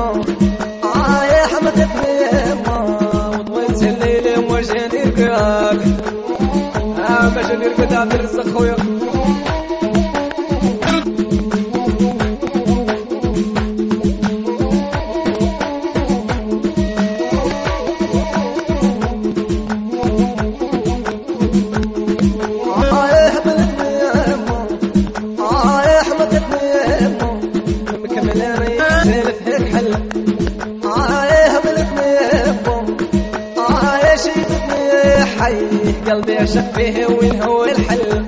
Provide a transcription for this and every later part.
يما يا حمدتني يما وطويت الليل وما جاني رقاك ما جاني رقد عبد الرزاق خويا قلبي عشق فيه وين هو الحل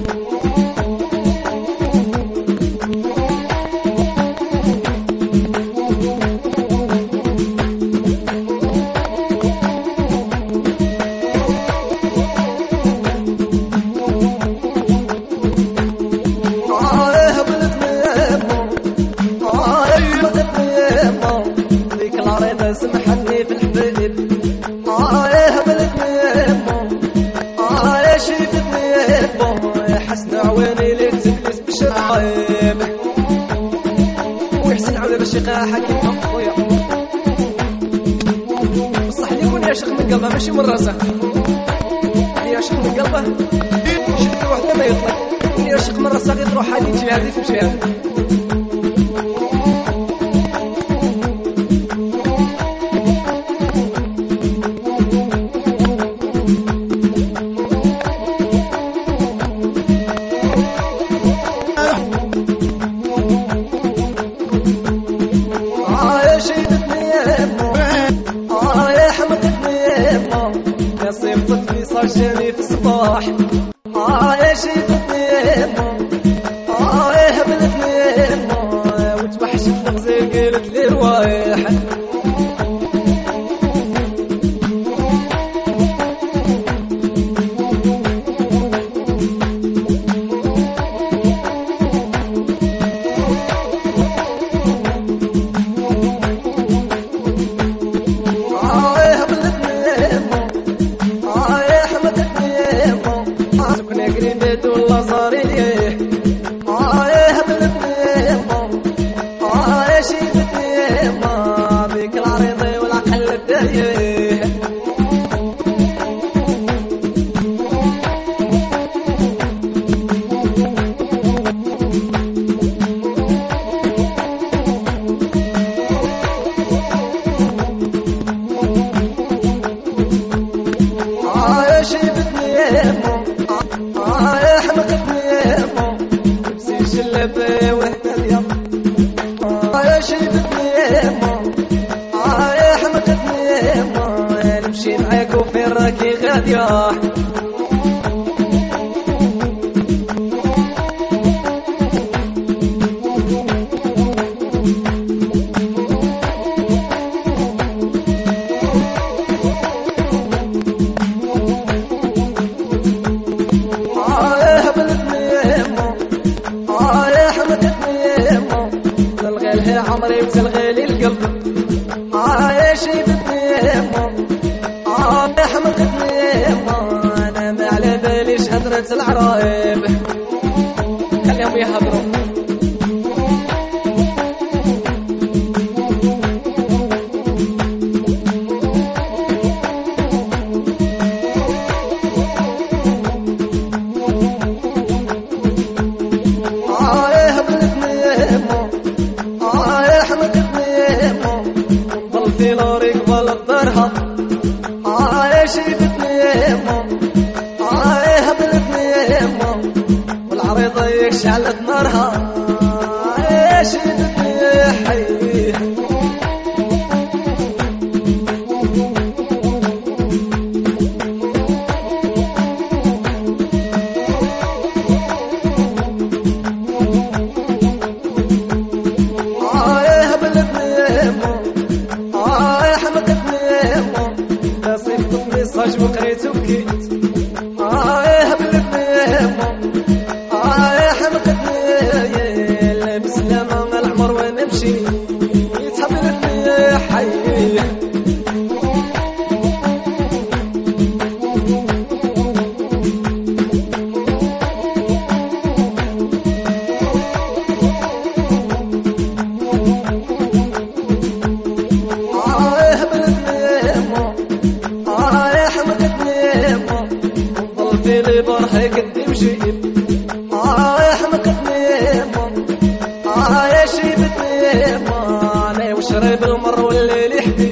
ذيك العريضة سمحتني في الحبيب حسن عواني لي تسلس بشرايب ويحسن على الشقاء حكيم خويا بصح اللي يكون يعشق من قلبه ماشي من راسه اللي يعشق من قلبه شد وحده ما يطلق اللي يعشق من راسه غير تروح هذه تجي هذه تمشي هذه صفتني صار جاني في الصباح يا شيفتني يما يا هبلتني يما وتوحشت الغزال قالت لي روايح والله صار ليه يا هبلتني يما يا شيفتني يما ذيك العريضة والعقل الدايه يا شيفتني يما يا حمقتني يما نفسي شلبي وحدة اليوم يا شيفتني يما يا حمقتني يما نمشي معاك وفين راكي غادية عمري وتلغي لي القلب يا شيفتني يما يا حمقتني يما انا ما على باليش هضرة العرايب خليهم يهضروا يا هبلتني يما يا حمقتني يما ضل في ناري قبل الضرها يا شيفتني يما يا هبلتني يما والعريضة يشعلت نارها يا شيفتني يا حي صاج وقريت وبكيت يا هبلتني يما يا حمقتني ودي لي برحك انتي وشيب يا حمقتني يا شيبتني انا وشرب المر والليل يحكي